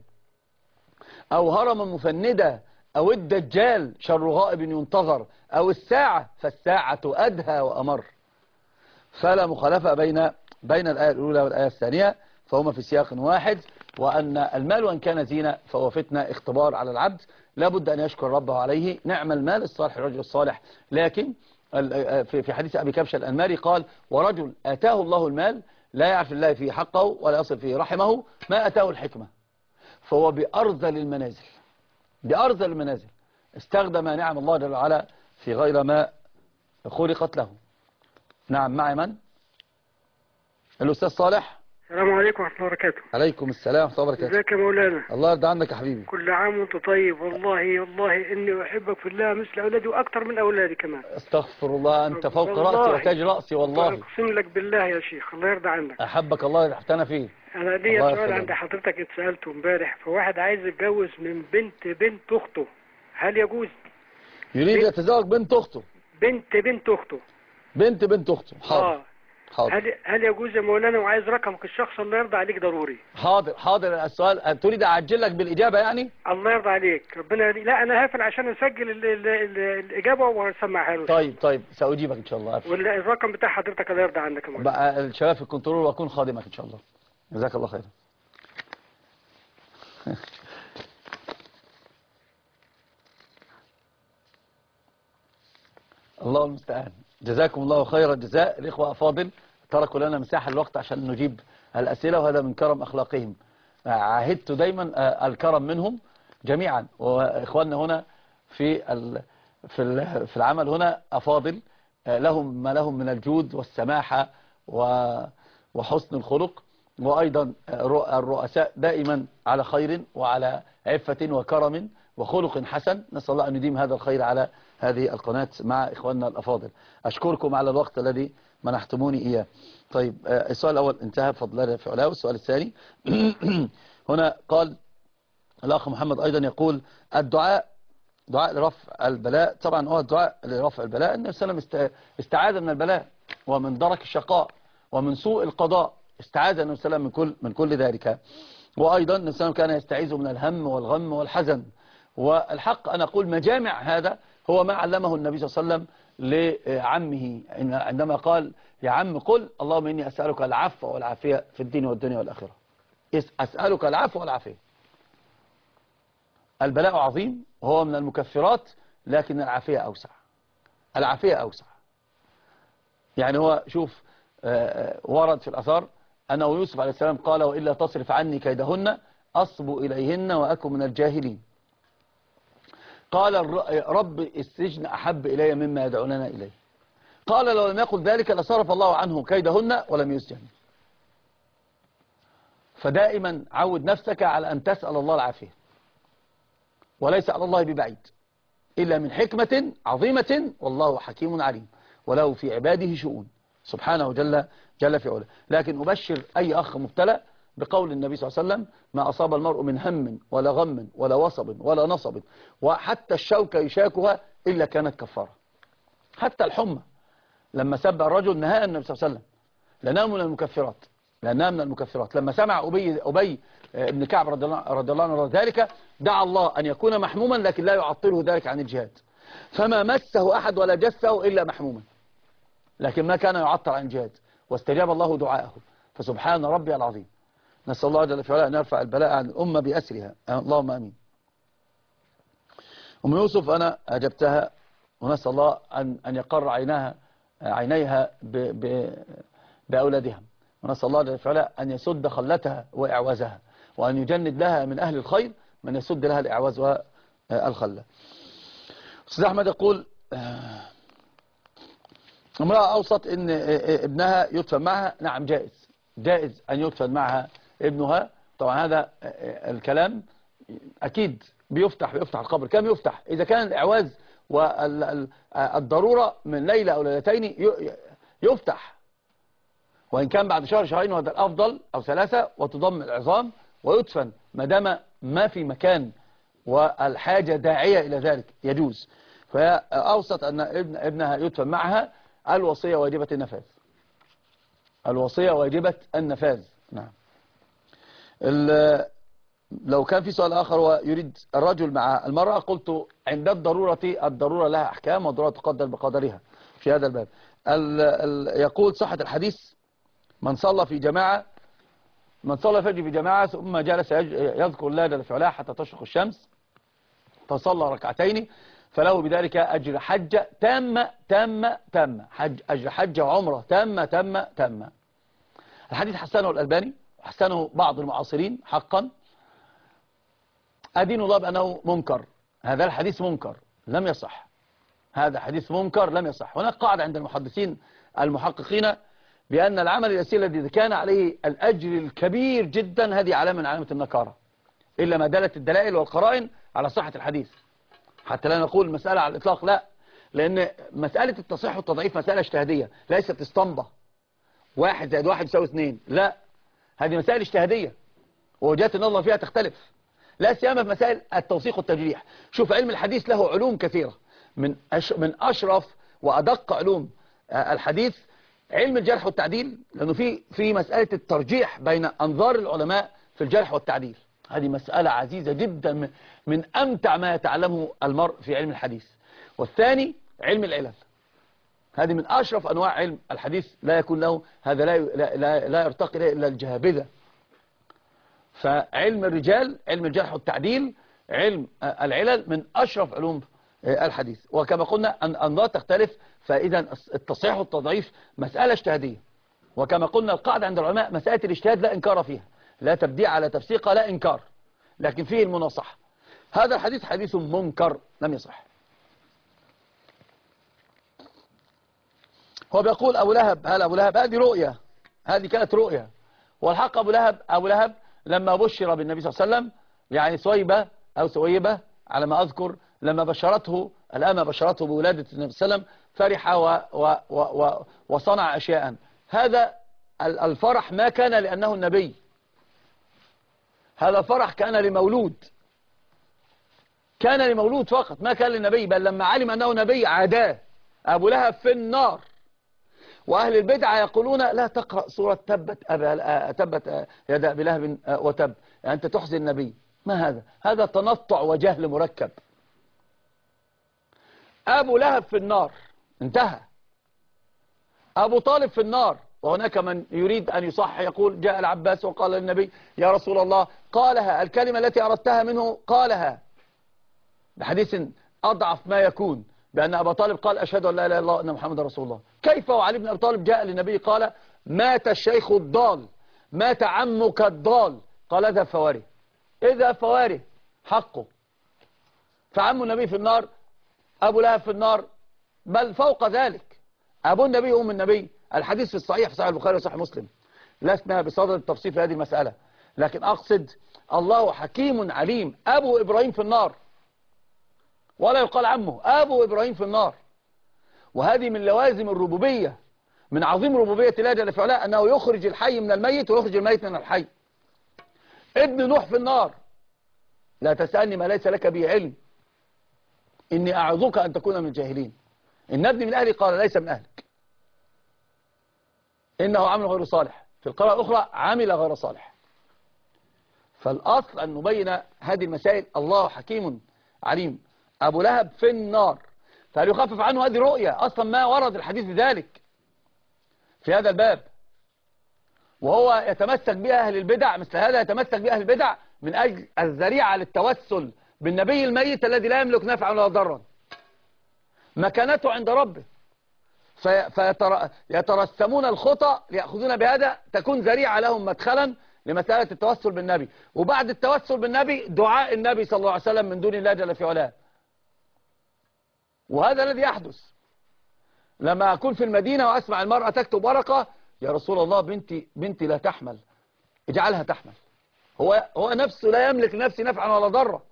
او هرما مفندا او الدجال شر غائب ينتظر او الساعه فالساعه ادهى وامر. فلا مخالفه بين بين الايه الاولى والايه الثانيه، فهما في سياق واحد. وأن المال وإن كان زينة فهو فتنة اختبار على العبد، لابد أن يشكر ربه عليه. نعم المال الصالح الرجل الصالح. لكن في حديث أبي كبشة الأنماري قال: ورجل آتاه الله المال لا يعرف الله فيه حقه ولا يصل فيه رحمه ما أتاه الحكمة، فهو بأرذل المنازل، بأرذل المنازل استخدم نعم الله جل وعلا في غير ما خلقت له. نعم. معي من؟ الأستاذ صالح. السلام عليكم ورحمة الله وبركاته. عليكم السلام ورحمة الله وبركاته. ازيك يا مولانا؟ الله يرضى عنك يا حبيبي. كل عام وانت طيب. والله والله اني احبك في الله مثل اولادي واكثر من اولادي كمان. استغفر الله، انت فوق راسي وتاج راسي والله. اقسم لك بالله يا شيخ، الله يرضى عنك. احبك الله يحتنا فيه. انا ليا سؤال عند حضرتك اتسالته امبارح، فواحد عايز يتجوز من بنت بنت اخته، هل يجوز؟ يريد يتزوج بنت اخته. بنت بنت اخته. بنت بنت اخته. حاضر. اه حاضر. هل هل يجوز يا مولانا؟ وعايز رقمك الشخص الله يرضى عليك ضروري. حاضر حاضر. السؤال تريد اعجل لك بالاجابه يعني؟ الله يرضى عليك ربنا. لا انا هقفل عشان اسجل ال ال ال الاجابه واسمعها له. طيب طيب ساجيبك ان شاء الله. والرقم بتاع حضرتك الله يرضى عنك يا مولانا. بقى الشباب في الكنترول واكون خادمك ان شاء الله. جزاك الله خيرا. الله المستعان. جزاكم الله خير الجزاء. الإخوة أفاضل تركوا لنا مساحة الوقت عشان نجيب الأسئلة، وهذا من كرم أخلاقهم. عهدت دايما الكرم منهم جميعا، وإخواننا هنا في في في العمل هنا أفاضل لهم ما لهم من الجود والسماحة وحسن الخلق، وأيضا الرؤساء دائما على خير وعلى عفة وكرم وخلق حسن. نسأل الله أن يديم هذا الخير على هذه القناة مع إخواننا الأفاضل. أشكركم على الوقت الذي منحتموني إياه. طيب السؤال الأول انتهى بفضل الله في علاه. السؤال الثاني هنا قال الأخ محمد أيضا يقول الدعاء دعاء لرفع البلاء. طبعا هو الدعاء لرفع البلاء، النبي صلى الله عليه وسلم استعاذ من البلاء ومن درك الشقاء ومن سوء القضاء، استعاذ النبي صلى الله عليه وسلم من كل من كل ذلك. وأيضا النبي صلى الله عليه وسلم كان يستعيذ من الهم والغم والحزن. والحق أنا أقول مجامع هذا هو ما علمه النبي صلى الله عليه وسلم لعمه عندما قال يا عم قل اللهم إني أسألك العفو والعافية في الدين والدنيا والآخرة. أسألك العفو والعافية. البلاء عظيم وهو من المكفرات، لكن العافية أوسع. العافية أوسع. يعني هو شوف ورد في الأثار أنه يوسف عليه السلام قال وإلا تصرف عني كيدهن أصب إليهن وأكن من الجاهلين. قال رب السجن أحب إلي مما يدعوننا إليه. قال لو لم يقل ذلك لصرف الله عنه كيدهن ولم يسجن. فدائما عود نفسك على أن تسأل الله العافية، وليس على الله ببعيد إلا من حكمة عظيمة، والله حكيم عليم وله في عباده شؤون سبحانه جل جل في علاه. لكن أبشر أي أخ مبتلى بقول النبي صلى الله عليه وسلم ما أصاب المرء من هم ولا غم ولا وصب ولا نصب وحتى الشوكة يشاكها إلا كانت كفارة. حتى الحمى لما سب الرجل نهى النبي صلى الله عليه وسلم لأنها من المكفرات، لأنها من المكفرات. لما سمع أبي, أبي ابن كعب رضي الله, رضي الله عنه ذلك دعا الله أن يكون محموما لكن لا يعطله ذلك عن الجهاد، فما مسه أحد ولا جسه إلا محموما، لكن ما كان يعطل عن الجهاد، واستجاب الله دعاءه. فسبحان ربي العظيم. نسأل الله جل في علاه أن يرفع البلاء عن الأمة بأسرها، اللهم أمين. أم يوسف أنا أجبتها، ونسأل الله أن أن يقر عينها عينيها ب ب بأولادها، ونسأل الله جل في علاه أن يسد خلتها وإعوازها، وأن يجند لها من أهل الخير من يسد لها الإعواز والخلة. أستاذ أحمد يقول امرأة أوصت إن ابنها يدفن معها. نعم جائز، جائز أن يدفن معها ابنها. طبعا هذا الكلام أكيد بيفتح بيفتح القبر. كم يفتح؟ إذا كان الإعواز والضرورة من ليلة أو ليلتين يفتح، وإن كان بعد شهر شهرين وهذا الأفضل أو ثلاثة، وتضم العظام ويدفن ما دام ما في مكان والحاجة داعية إلى ذلك يجوز. فأوصت أن ابن ابنها يدفن معها. الوصية واجبة النفاذ. الوصية واجبة النفاذ. نعم. لو كان في سؤال آخر ويريد الرجل مع المرأة، قلت عند الضرورة الضرورة لها أحكام والضرورة تقدر بقدرها في هذا الباب. يقول صحة الحديث من صلى في جماعة من صلى فجر في جماعة ثم جلس يذكر الله جل في علاه حتى تشرق الشمس فصلى ركعتين فله بذلك أجر حجة تامة تامة تامة، حج أجر حجة وعمرة تامة تامة تامة. الحديث حسنه الألباني وحسنه بعض المعاصرين حقا. أدين الله بأنه منكر. هذا الحديث منكر لم يصح. هذا حديث منكر لم يصح. هناك قاعدة عند المحدثين المحققين بأن العمل اليسير الذي كان عليه الأجر الكبير جدا هذه علامة من علامة النكارة، إلا ما دلت الدلائل والقرائن على صحة الحديث. حتى لا نقول مسألة على الإطلاق، لا، لأن مسألة التصحيح والتضعيف مسألة اجتهادية ليست اسطمبة واحد زائد واحد يساوي اثنين، لا، هذه مسائل اجتهادية ووجهات النظر فيها تختلف، لا سيما في مسائل التوثيق والتجريح. شوف علم الحديث له علوم كثيرة، من أش من أشرف وأدق علوم الحديث علم الجرح والتعديل، لأنه في في مسألة الترجيح بين أنظار العلماء في الجرح والتعديل. هذه مسألة عزيزة جدا من أمتع ما يتعلمه المرء في علم الحديث. والثاني علم العلل، هذه من أشرف أنواع علم الحديث، لا يكون له هذا لا لا, لا يرتقي إليه إلا الجهابذة. فعلم الرجال علم الجرح والتعديل علم العلل من أشرف علوم الحديث. وكما قلنا أن أنظار تختلف، فإذا التصحيح والتضعيف مسألة اجتهادية، وكما قلنا القاعدة عند العلماء مسألة الاجتهاد لا إنكار فيها، لا تبديع على تفسيق لا إنكار، لكن فيه المناصحة. هذا الحديث حديث منكر لم يصح. هو بيقول أبو لهب، هل أبو لهب هذه رؤية، هذه كانت رؤية، والحق أبو لهب أبو لهب لما بشر بالنبي صلى الله عليه وسلم، يعني سويبة أو سويبة على ما أذكر، لما بشرته الأمة بشرته بولادة النبي صلى الله عليه وسلم فرح و و و و وصنع أشياء. هذا الفرح ما كان لأنه النبي، هذا الفرح كان لمولود، كان لمولود فقط، ما كان للنبي، بل لما علم أنه نبي عاداه. أبو لهب في النار، وأهل البدعة يقولون لا تقرأ سورة تبت أبا تبت يد أبي لهب وتب، يعني أنت تحزن النبي. ما هذا؟ هذا تنطع وجهل مركب. أبو لهب في النار، انتهى. أبو طالب في النار، وهناك من يريد أن يصح يقول جاء العباس وقال للنبي يا رسول الله، قالها الكلمة التي أردتها منه قالها بحديث أضعف ما يكون، بأن أبا طالب قال أشهد أن لا إله إلا الله وأن محمد رسول الله. كيف وعلي بن أبي طالب جاء للنبي قال مات الشيخ الضال، مات عمك الضال، قال اذهب فواره، اذهب فواره حقه. فعم النبي في النار، أبو لهب في النار، بل فوق ذلك أبو النبي أم النبي. الحديث في الصحيح في صحيح البخاري وصحيح مسلم، لسنا بصدد التفصيل في هذه المسألة، لكن أقصد الله حكيم عليم. أبو إبراهيم في النار، ولا يقال عمه، أبو إبراهيم في النار. وهذه من لوازم الربوبية، من عظيم ربوبية الله جل في علاه أنه يخرج الحي من الميت ويخرج الميت من الحي. ابن نوح في النار، لا تسألني ما ليس لك به علم إني أعظك أن تكون من الجاهلين. إن ابني من أهلي، قال ليس من أهلك، إنه عمل غير صالح. في القراءة الأخرى عمل غير صالح. فالأصل أن نبين هذه المسائل، الله حكيم عليم. أبو لهب في النار، فهل يخفف عنه؟ هذه رؤية، أصلا ما ورد الحديث بذلك في هذا الباب، وهو يتمسك بها أهل البدع، مثل هذا يتمسك بها أهل البدع من أجل الذريعة للتوسل بالنبي الميت الذي لا يملك نفعا ولا ضرا، مكانته عند ربه، فيترسمون الخطأ ليأخذون بهذا، تكون ذريعة لهم مدخلا لمسألة التوسل بالنبي. وبعد التوسل بالنبي دعاء النبي صلى الله عليه وسلم من دون الله جل في علاه. وهذا الذي يحدث لما أكون في المدينة وأسمع المرأة تكتب ورقة يا رسول الله بنتي بنتي لا تحمل، اجعلها تحمل. هو هو نفسه لا يملك لنفسه نفعا ولا ضرا.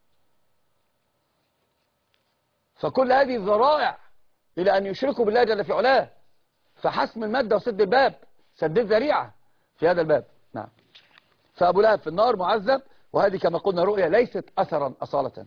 فكل هذه ذرائع إلى أن يشركوا بالله جل في علاه، فحسم المادة وسد الباب، سد الذريعة في هذا الباب. نعم. فأبو لهب في النار معذب، وهذه كما قلنا رؤيا ليست أثرا أصالة.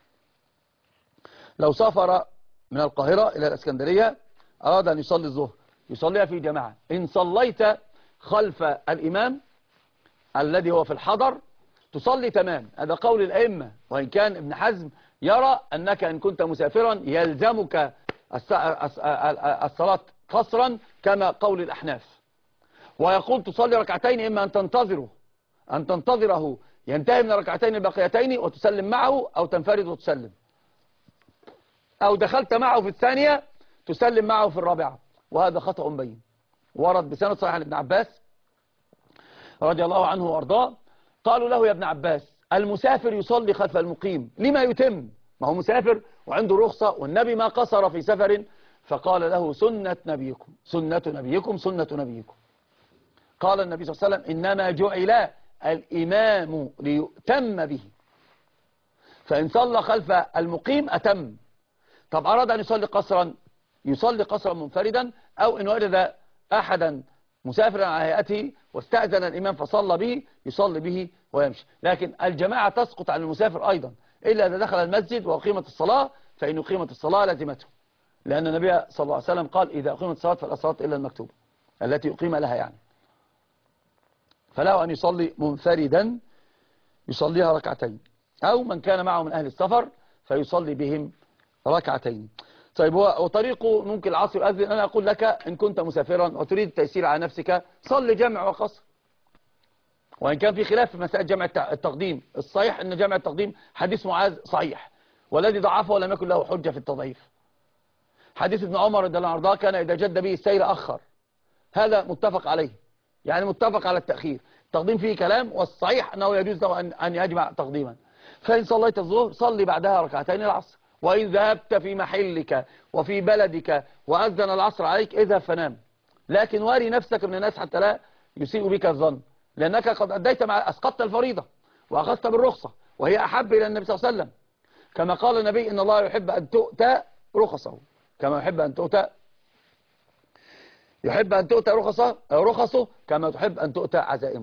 لو سافر من القاهرة إلى الإسكندرية أراد أن يصلي الظهر، يصليها في جماعة، إن صليت خلف الإمام الذي هو في الحضر تصلي تمام. هذا قول الأئمة، وإن كان ابن حزم يرى أنك إن كنت مسافرا يلزمك الصلاة قصرا كما قول الأحناف، ويقول تصلي ركعتين، إما أن تنتظره أن تنتظره ينتهي من الركعتين الباقيتين وتسلم معه، أو تنفرد وتسلم، أو دخلت معه في الثانية تسلم معه في الرابعة. وهذا خطأ بين، ورد بسند صحيح عن ابن عباس رضي الله عنه وأرضاه، قالوا له يا ابن عباس المسافر يصلي خلف المقيم لما يتم، ما هو مسافر وعنده رخصة والنبي ما قصر في سفر، فقال له سنة نبيكم سنة نبيكم سنة نبيكم. قال النبي صلى الله عليه وسلم إنما جعل الإمام ليؤتم به، فإن صلى خلف المقيم أتم. طب أراد أن يصلي قصرا، يصلي قصرا منفردا، أو إن وجد أحدا مسافرا على هيئته واستأذن الإمام فصلى به يصلي به ويمشي. لكن الجماعة تسقط عن المسافر أيضا، إلا إذا دخل المسجد وأقيمت الصلاة، فإن أقيمت الصلاة لازمته، لأن النبي صلى الله عليه وسلم قال إذا أقيمت الصلاة فلا صلاة إلا المكتوبة التي أقيم لها، يعني فله أن يصلي منفردا يصليها ركعتين، أو من كان معه من أهل السفر فيصلي بهم ركعتين. طيب هو وطريقه ممكن العصر يؤذن، أنا أقول لك إن كنت مسافرا وتريد التيسير على نفسك صلي جمع وقصر، وإن كان في خلاف في مسألة جمع التقديم. الصحيح أن جمع التقديم حديث معاذ صحيح، والذي ضعفه ولم يكن له حجة في التضعيف. حديث ابن عمر رضي الله عنه كان إذا جد به السير أخر، هذا متفق عليه، يعني متفق على التأخير. التقديم فيه كلام، والصحيح أنه يجوز له أن أن يجمع تقديما. فإن صليت الظهر صلي بعدها ركعتين العصر، وإن ذهبت في محلك وفي بلدك وأذن العصر عليك اذهب فنام، لكن واري نفسك من الناس حتى لا يسيء بك الظن، لأنك قد أديت مع أسقطت الفريضة وأخذت بالرخصة، وهي أحب إلى النبي صلى الله عليه وسلم، كما قال النبي إن الله يحب أن تؤتى رخصه، كما يحب أن تؤتى يحب أن تؤتى رخصه رخصه كما تحب أن تؤتى عزائمه.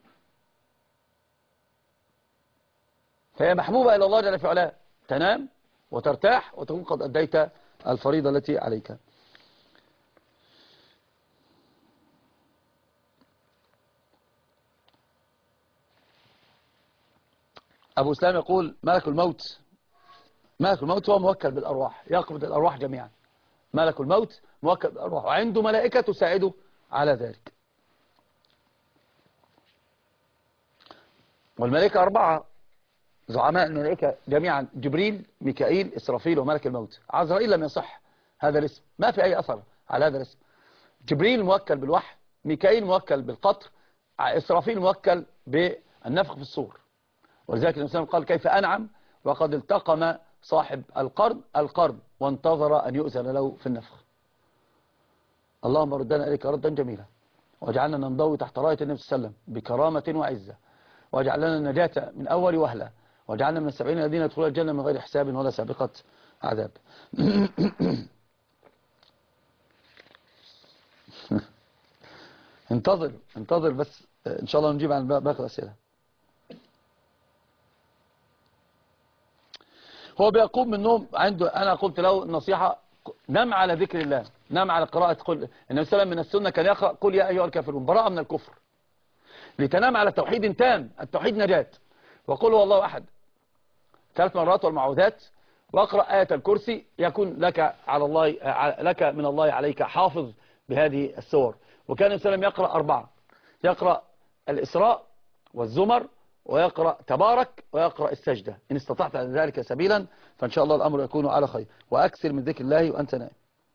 فهي محبوبة إلى الله جل في علاه، تنام وترتاح وتكون قد أديت الفريضة التي عليك. أبو إسلام يقول ملك الموت ملك الموت هو موكل بالأرواح، يقبض الأرواح جميعا. ملك الموت موكل بالأرواح وعنده ملائكة تساعده على ذلك. والملائكة أربعة زعماء الملائكة جميعا: جبريل، ميكائيل، إسرافيل، وملك الموت. عزرائيل لم يصح هذا الاسم، ما في أي أثر على هذا الاسم. جبريل موكل بالوحي، ميكائيل موكل بالقطر، إسرافيل موكل بالنفخ في الصور. ولذلك النبي صلى الله عليه وسلم قال كيف أنعم وقد التقم صاحب القرن القرن وانتظر أن يؤذن له في النفخ. اللهم ردنا إليك ردا جميلا، واجعلنا ننضوي تحت راية النبي صلى الله عليه وسلم بكرامة وعزة، واجعل لنا النجاة من أول وهلة، واجعلنا من السبعين الذين يدخلون الجنة من غير حساب ولا سابقة عذاب. انتظر انتظر بس إن شاء الله نجيب عن باقي الأسئلة. هو بيقوم من النوم عنده، أنا قلت له النصيحة: نم على ذكر الله، نم على قراءة. قل النبي صلى الله عليه وسلم من السنة كان يقرأ قل يا أيها الكافرون، براءة من الكفر، لتنام على توحيد تام. التوحيد نجاة. وقل هو الله أحد ثلاث مرات والمعوذات، واقرأ آية الكرسي، يكون لك على الله لك من الله عليك حافظ بهذه السور. وكان النبي صلى الله عليه وسلم يقرأ أربعة: يقرأ الإسراء والزمر، ويقرأ تبارك، ويقرأ السجدة. إن استطعت ذلك سبيلا فإن شاء الله الأمر يكون على خير. وأكثر من ذكر الله وأنت نائم.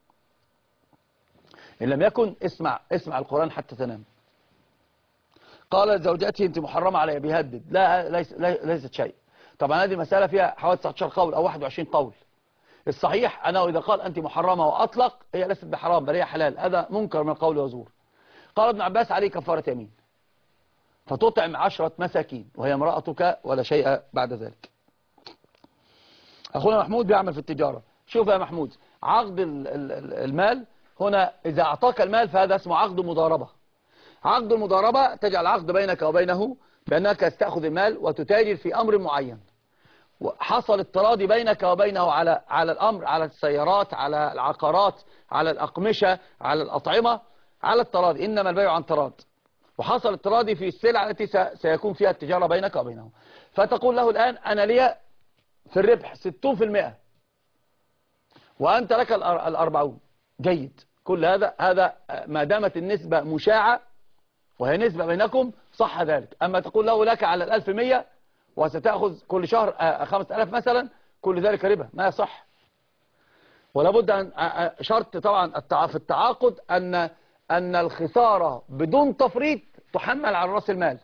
إن لم يكن اسمع اسمع القرآن حتى تنام. قال زوجتي أنت محرمة علي، بيهدد. لا ليس ليست شيء. طبعا هذه مسألة فيها حوالي تسعة عشر قول أو واحد وعشرين قول. الصحيح أنه إذا قال أنت محرمة وأطلق هي ليست بحرام بل هي حلال، هذا منكر من القول وزور. قال ابن عباس عليه كفارة يمين، فتطعم عشرة مساكين وهي امرأتك ولا شيء بعد ذلك. أخونا محمود بيعمل في التجارة. شوف يا محمود، عقد المال هنا إذا أعطاك المال فهذا اسمه عقد مضاربة. عقد المضاربة تجعل عقد بينك وبينه بأنك تأخذ المال وتتاجر في أمر معين، وحصل التراضي بينك وبينه على على الأمر، على السيارات، على العقارات، على الأقمشة، على الأطعمة، على التراضي. إنما البيع عن تراض. وحصل التراضي في السلع التي سيكون فيها التجارة بينك وبينه، فتقول له الآن أنا لي في الربح ستون في المئة وأنت لك الأربعون. جيد. كل هذا هذا ما دامت النسبة مشاعة وهي نسبة بينكم صح ذلك. أما تقول له لك على الألف مية وستأخذ كل شهر خمسة ألاف مثلا، كل ذلك ربا ما يصح. ولا بد أن شرط طبعا في التعاقد أن أن الخسارة بدون تفريط تحمل على رأس المال،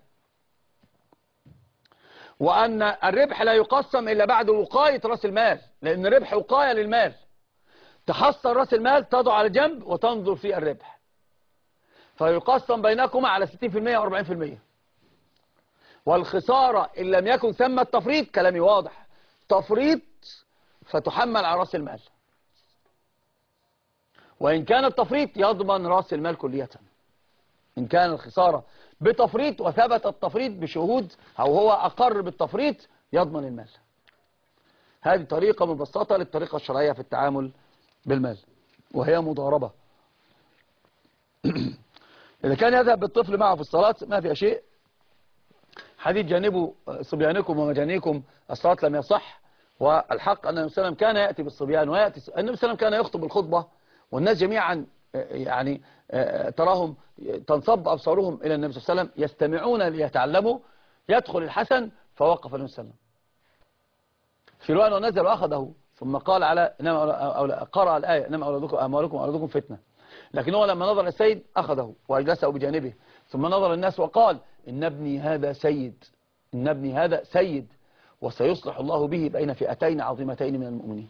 وأن الربح لا يقسم إلا بعد وقاية رأس المال، لأن الربح وقاية للمال. تحصل رأس المال تضع على جنب وتنظر في الربح، فيقسم بينكما على ستين في المئة وأربعين في المئة. والخسارة إن لم يكن ثم التفريط، كلامي واضح، تفريط فتحمل على رأس المال، وإن كان التفريط يضمن رأس المال كلية. إن كان الخسارة بتفريط وثبت التفريط بشهود أو هو أقر بالتفريط يضمن المال. هذه طريقة مبسطة للطريقة الشرعية في التعامل بالمال، وهي مضاربة. إذا كان يذهب بالطفل معه في الصلاة ما في شيء. حديث جانبوا صبيانكم ومجانيكم الصلاة لم يصح. والحق أن النبي صلى الله عليه وسلم كان يأتي بالصبيان ويأتي النبي صلى الله عليه وسلم كان يخطب الخطبة والناس جميعا يعني تراهم تنصب أبصارهم إلى النبي صلى الله عليه وسلم يستمعون ليتعلموا. يدخل الحسن فوقف النبي صلى الله عليه وسلم في رواية ونزل وأخذه ثم قال على إنما قرأ الآية إنما أولادكم أموالكم وأولادكم فتنة. لكن هو لما نظر السيد أخذه وأجلسه بجانبه ثم نظر الناس وقال إن ابني هذا سيد إن ابني هذا سيد وسيصلح الله به بين فئتين عظيمتين من المؤمنين.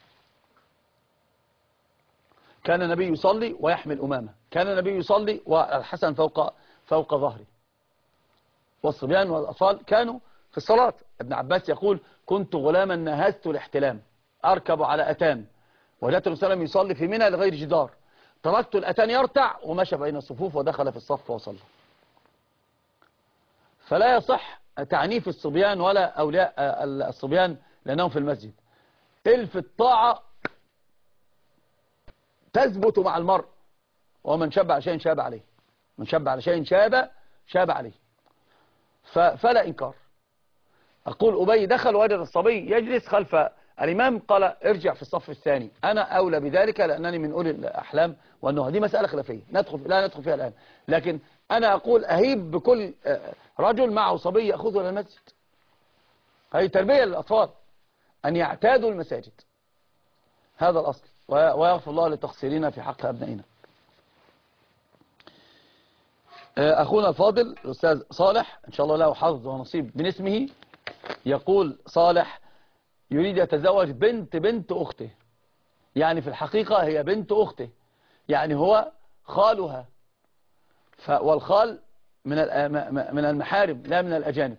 كان النبي يصلي ويحمل أمامه، كان النبي يصلي والحسن فوق فوق ظهره، والصبيان والأطفال كانوا في الصلاة. ابن عباس يقول كنت غلاما نهزت الاحتلام أركب على أتان، وجدت الرسول صلى الله عليه وسلم يصلي في منى لغير جدار، تركت الأتان يرتع ومشى بين الصفوف ودخل في الصف وصلى. فلا يصح تعنيف الصبيان ولا أولياء الصبيان لأنهم في المسجد. إلف الطاعة تثبت مع المرء، ومن شاب على شيء شاب عليه، من شاب على شيء شاب شاب عليه، فلا إنكار. أقول أبي دخل وجد الصبي يجلس خلف الإمام قال ارجع في الصف الثاني، أنا أولى بذلك لأنني من أولي الأحلام، وأنه هذه مسألة خلافية ندخل لا ندخل فيها الآن، لكن أنا أقول أهيب بكل رجل معه صبي يأخذه إلى المسجد. هذه تربية للأطفال أن يعتادوا المساجد، هذا الأصل، ويغفر الله لتقصيرنا في حق أبنائنا. أخونا الفاضل الأستاذ صالح إن شاء الله له حظ ونصيب من اسمه، يقول صالح يريد يتزوج بنت بنت أخته، يعني في الحقيقة هي بنت أخته، يعني هو خالها، والخال من من المحارم لا من الأجانب،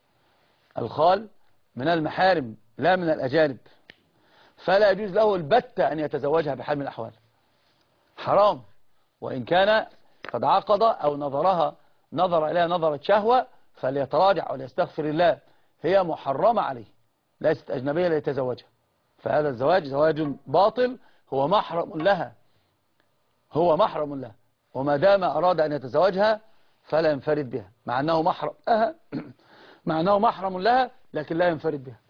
الخال من المحارم لا من الأجانب، فلا يجوز له البتة أن يتزوجها بحال من الأحوال، حرام، وإن كان قد عقد أو نظرها نظر إليها نظرة شهوة فليتراجع وليستغفر الله، هي محرمة عليه، ليست أجنبية ليتزوجها، فهذا الزواج زواج باطل، هو محرم لها، هو محرم لها، وما دام أراد أن يتزوجها فلا ينفرد بها، مع أنه محرم لها مع أنه محرم لها لكن لا ينفرد بها.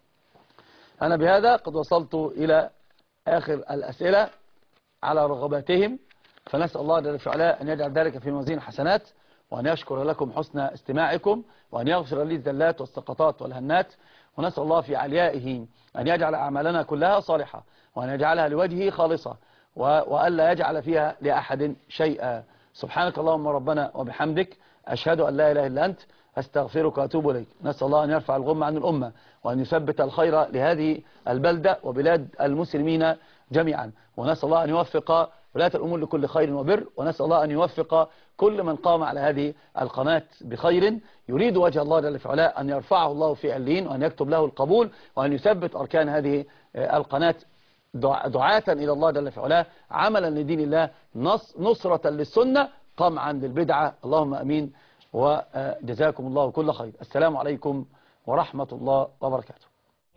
أنا بهذا قد وصلت إلى آخر الأسئلة على رغباتهم، فنسأل الله جل وعلا أن يجعل ذلك في موازين حسنات، وأن يشكر لكم حسن استماعكم، وأن يغفر لي الزلات والسقطات والهنات، ونسأل الله في عليائه أن يجعل أعمالنا كلها صالحة، وأن يجعلها لوجهه خالصة، وألا يجعل فيها لأحد شيئا. سبحانك اللهم ربنا وبحمدك، أشهد أن لا إله إلا أنت، أستغفرك وأتوب إليك. نسأل الله أن يرفع الغم عن الأمة، وأن يثبت الخير لهذه البلدة وبلاد المسلمين جميعا، ونسأل الله أن يوفق ولاة الأمور لكل خير وبر، ونسأل الله أن يوفق كل من قام على هذه القناة بخير يريد وجه الله جل وعلا، أن يرفعه الله في عليين، وأن يكتب له القبول، وأن يثبت أركان هذه القناة دعاة إلى الله جل وعلا، عملا لدين الله، نصرة للسنة، قمعا للبدعة. اللهم أمين، وجزاكم الله كل خير. السلام عليكم ورحمة الله وبركاته.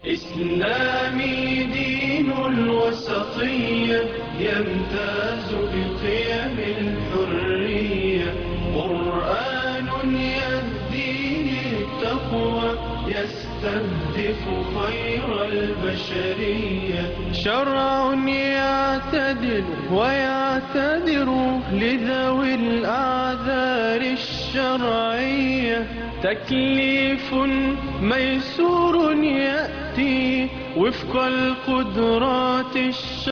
إسلامي دين الوسطية يمتاز بقيم الحرية، قرآن يهدي للتقوى يستهدف خير البشرية، شرع يعتدل ويعتذر لذوي الأعذار الشرعية، تكليف ميسور يأتي وفق القدرات الشرعية.